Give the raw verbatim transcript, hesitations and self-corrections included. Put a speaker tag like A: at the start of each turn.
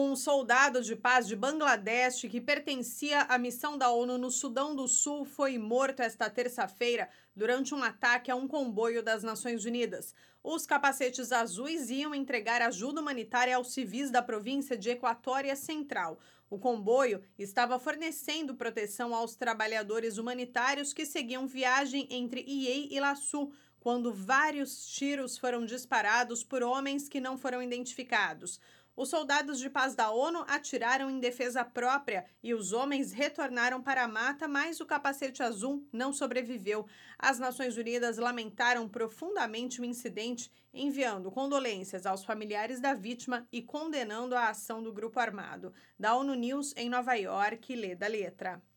A: Um soldado de paz de Bangladesh que pertencia à missão da ONU no Sudão do Sul foi morto esta terça-feira durante um ataque a um comboio das Nações Unidas. Os capacetes azuis iam entregar ajuda humanitária aos civis da província de Equatória Central. O comboio estava fornecendo proteção aos trabalhadores humanitários que seguiam viagem entre Iei e Laçu, quando vários tiros foram disparados por homens que não foram identificados. Os soldados de paz da ONU atiraram em defesa própria e os homens retornaram para a mata, mas o capacete azul não sobreviveu. As Nações Unidas lamentaram profundamente o incidente, enviando condolências aos familiares da vítima e condenando a ação do grupo armado. Da ONU News em Nova York, lê da letra.